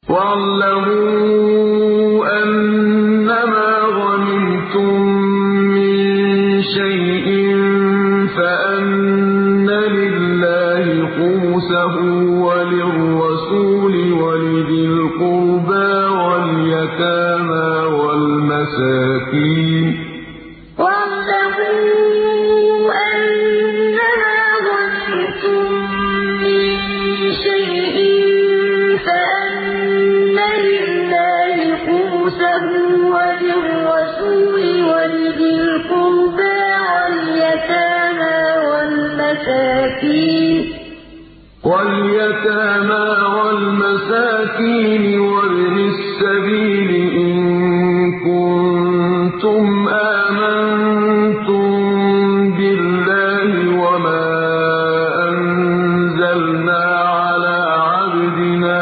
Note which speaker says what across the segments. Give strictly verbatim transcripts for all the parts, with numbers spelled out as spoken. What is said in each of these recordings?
Speaker 1: وَاعْلَمُوا أَنَّمَا غَنِمْتُم مِّن شَيْءٍ فَأَنَّ لِلَّهِ خُمُسَهُ وَلِلرَّسُولِ وَلِذِي الْقُرْبَىٰ وَالْيَتَامَىٰ وَالْمَسَاكِينِ ۚ وَالْيَتَامَىٰ وَالْمَسَاكِينِ وَابْنِ السَّبِيلِ إِن كُنتُمْ آمَنتُم بِاللَّهِ وَمَا أَنزَلْنَا عَلَىٰ عَبْدِنَا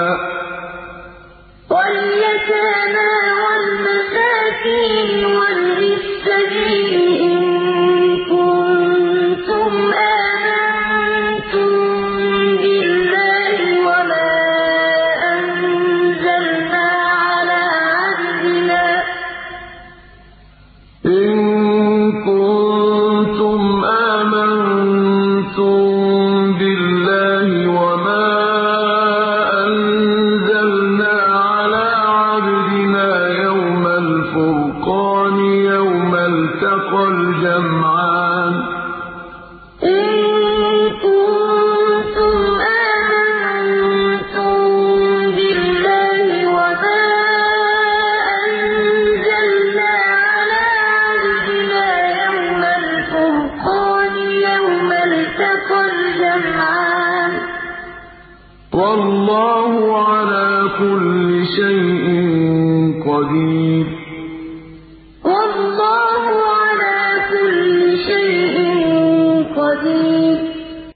Speaker 1: يَوْمَ الْفُرْقَانِ يَوْمَ الْتَقَى الْجَمْعَانِ ۗ وَاللَّهُ عَلَىٰ كُلِّ شَيْءٍ قَدِيرٌ